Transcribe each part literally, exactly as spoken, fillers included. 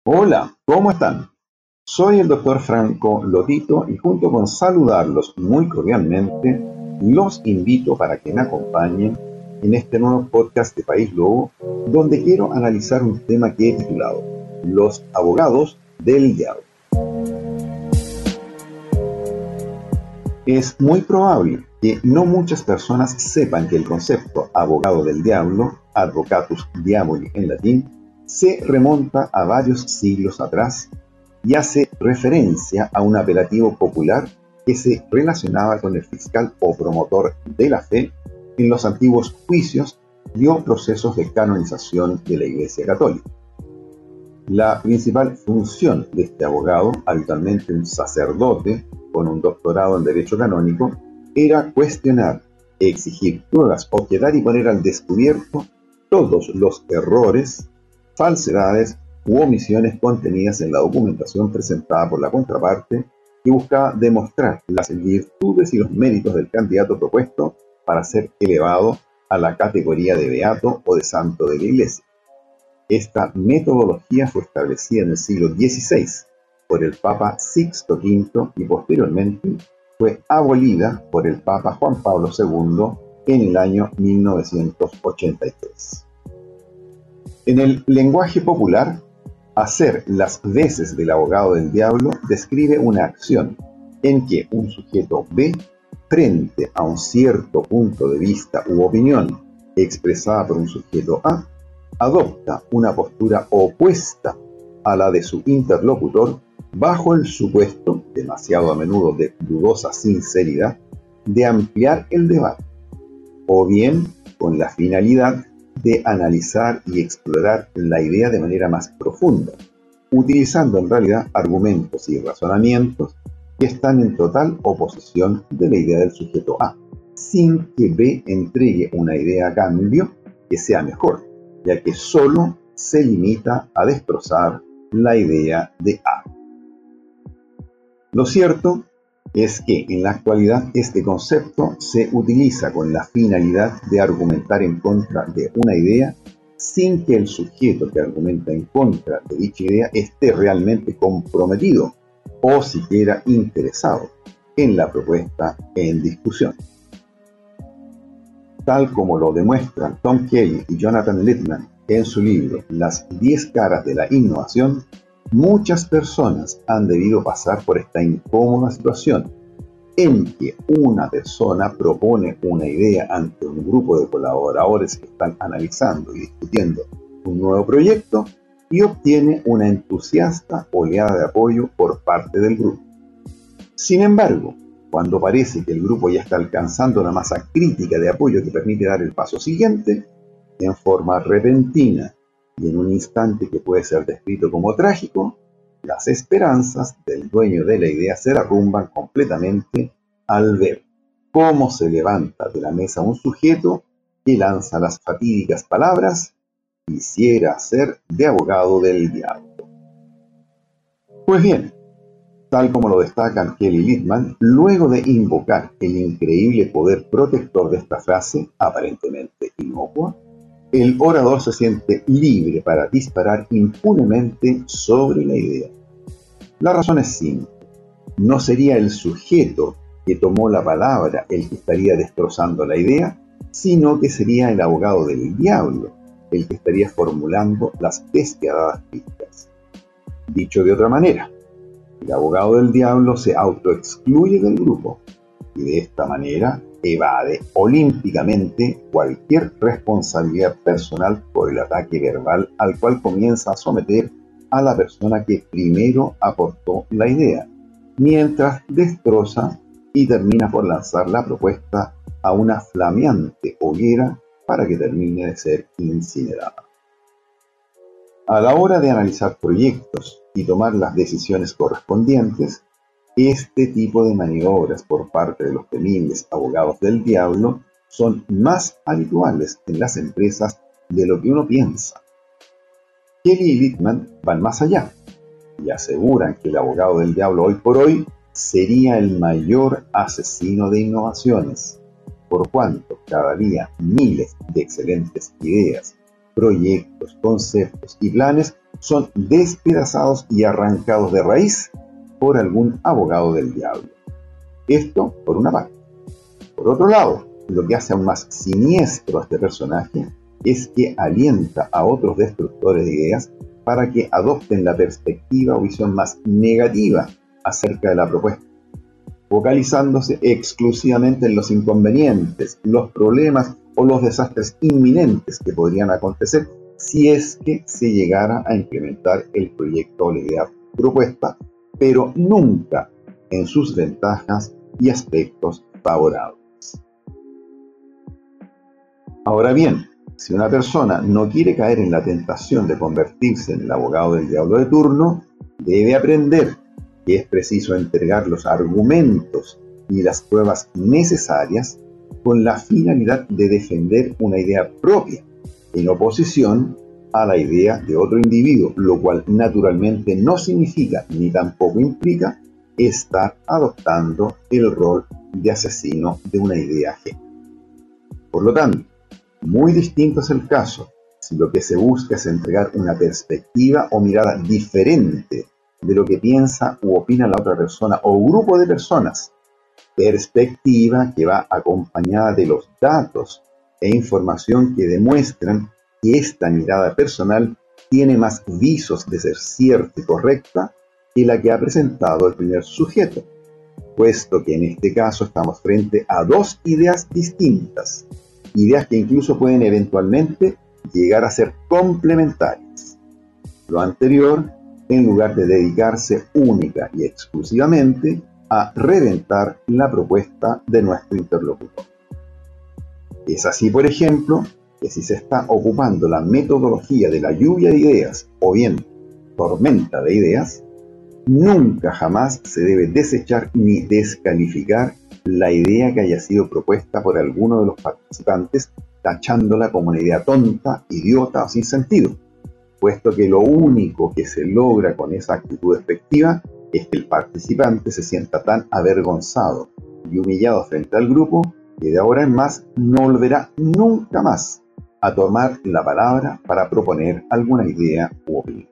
Hola, ¿cómo están? Soy el doctor Franco Lotito y junto con saludarlos muy cordialmente, los invito para que me acompañen en este nuevo podcast de País Lobo, donde quiero analizar un tema que he titulado Los abogados del diablo. Es muy probable que no muchas personas sepan que el concepto abogado del diablo, advocatus diaboli en latín, se remonta a varios siglos atrás y hace referencia a un apelativo popular que se relacionaba con el fiscal o promotor de la fe en los antiguos juicios y o procesos de canonización de la Iglesia Católica. La principal función de este abogado, habitualmente un sacerdote con un doctorado en Derecho Canónico, era cuestionar, exigir pruebas, objetar y poner al descubierto todos los errores, falsedades u omisiones contenidas en la documentación presentada por la contraparte que buscaba demostrar las virtudes y los méritos del candidato propuesto para ser elevado a la categoría de beato o de santo de la Iglesia. Esta metodología fue establecida en el siglo dieciséis por el Papa Sixto V y posteriormente fue abolida por el Papa Juan Pablo segundo en el año mil novecientos ochenta y tres. En el lenguaje popular, hacer las veces del abogado del diablo describe una acción en que un sujeto B, frente a un cierto punto de vista u opinión expresada por un sujeto A, adopta una postura opuesta a la de su interlocutor bajo el supuesto, demasiado a menudo de dudosa sinceridad, de ampliar el debate, o bien con la finalidad de analizar y explorar la idea de manera más profunda, utilizando en realidad argumentos y razonamientos que están en total oposición de la idea del sujeto A, sin que B entregue una idea a cambio que sea mejor, ya que solo se limita a destrozar la idea de A. Lo cierto es que en la actualidad este concepto se utiliza con la finalidad de argumentar en contra de una idea sin que el sujeto que argumenta en contra de dicha idea esté realmente comprometido o siquiera interesado en la propuesta en discusión. Tal como lo demuestran Tom Kelly y Jonathan Littman en su libro Las diez caras de la innovación, muchas personas han debido pasar por esta incómoda situación en que una persona propone una idea ante un grupo de colaboradores que están analizando y discutiendo un nuevo proyecto y obtiene una entusiasta oleada de apoyo por parte del grupo. Sin embargo, cuando parece que el grupo ya está alcanzando una masa crítica de apoyo que permite dar el paso siguiente, en forma repentina y en un instante que puede ser descrito como trágico, las esperanzas del dueño de la idea se derrumban completamente al ver cómo se levanta de la mesa un sujeto que lanza las fatídicas palabras: quisiera ser de abogado del diablo. Pues bien, tal como lo destacan Kelly y Littman, luego de invocar el increíble poder protector de esta frase, aparentemente inocua, el orador se siente libre para disparar impunemente sobre la idea. La razón es simple: no sería el sujeto que tomó la palabra el que estaría destrozando la idea, sino que sería el abogado del diablo el que estaría formulando las despiadadas críticas. Dicho de otra manera, el abogado del diablo se autoexcluye del grupo y de esta manera evade olímpicamente cualquier responsabilidad personal por el ataque verbal al cual comienza a someter a la persona que primero aportó la idea, mientras destroza y termina por lanzar la propuesta a una flameante hoguera para que termine de ser incinerada. A la hora de analizar proyectos y tomar las decisiones correspondientes, este tipo de maniobras por parte de los temibles abogados del diablo son más habituales en las empresas de lo que uno piensa. Kelly y Littman van más allá y aseguran que el abogado del diablo hoy por hoy sería el mayor asesino de innovaciones, por cuanto cada día miles de excelentes ideas, proyectos, conceptos y planes son despedazados y arrancados de raíz por algún abogado del diablo. Esto por una parte. Por otro lado, lo que hace aún más siniestro a este personaje es que alienta a otros destructores de ideas para que adopten la perspectiva o visión más negativa acerca de la propuesta, focalizándose exclusivamente en los inconvenientes, los problemas o los desastres inminentes que podrían acontecer si es que se llegara a implementar el proyecto o la idea propuesta, pero nunca en sus ventajas y aspectos favorables. Ahora bien, si una persona no quiere caer en la tentación de convertirse en el abogado del diablo de turno, debe aprender que es preciso entregar los argumentos y las pruebas necesarias con la finalidad de defender una idea propia, en oposición a la idea de otro individuo, lo cual naturalmente no significa ni tampoco implica estar adoptando el rol de asesino de una idea ajena. Por lo tanto, muy distinto es el caso si lo que se busca es entregar una perspectiva o mirada diferente de lo que piensa u opina la otra persona o grupo de personas, perspectiva que va acompañada de los datos e información que demuestran que esta mirada personal tiene más visos de ser cierta y correcta que la que ha presentado el primer sujeto, puesto que en este caso estamos frente a dos ideas distintas, ideas que incluso pueden eventualmente llegar a ser complementarias. Lo anterior, en lugar de dedicarse única y exclusivamente a reventar la propuesta de nuestro interlocutor. Es así, por ejemplo, que si se está ocupando la metodología de la lluvia de ideas o bien tormenta de ideas, nunca jamás se debe desechar ni descalificar la idea que haya sido propuesta por alguno de los participantes, tachándola como una idea tonta, idiota o sin sentido, puesto que lo único que se logra con esa actitud despectiva es que el participante se sienta tan avergonzado y humillado frente al grupo que de ahora en más no volverá nunca más a tomar la palabra para proponer alguna idea u opinión.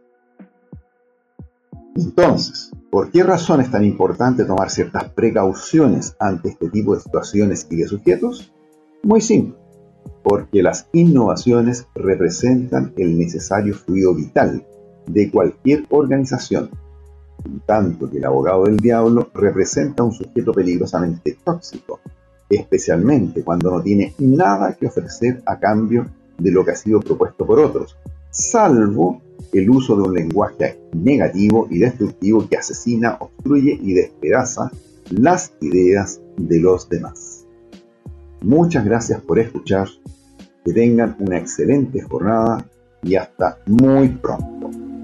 Entonces, ¿por qué razón es tan importante tomar ciertas precauciones ante este tipo de situaciones y de sujetos? Muy simple, porque las innovaciones representan el necesario fluido vital de cualquier organización, en tanto que el abogado del diablo representa un sujeto peligrosamente tóxico, especialmente cuando no tiene nada que ofrecer a cambio de lo que ha sido propuesto por otros, salvo el uso de un lenguaje negativo y destructivo que asesina, obstruye y despedaza las ideas de los demás. Muchas gracias por escuchar, que tengan una excelente jornada y hasta muy pronto.